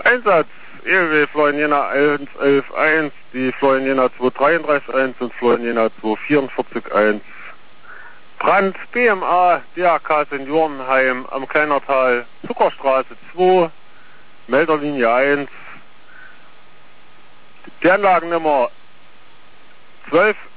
Einsatz, ELW Florian Jena 111.1, die Florian Jena 233.1 und Florian Jena 244.1. Brand, BMA, DAK Seniorenheim am Kleinertal, Zuckerstraße 2, Melderlinie 1, die Anlagennummer 12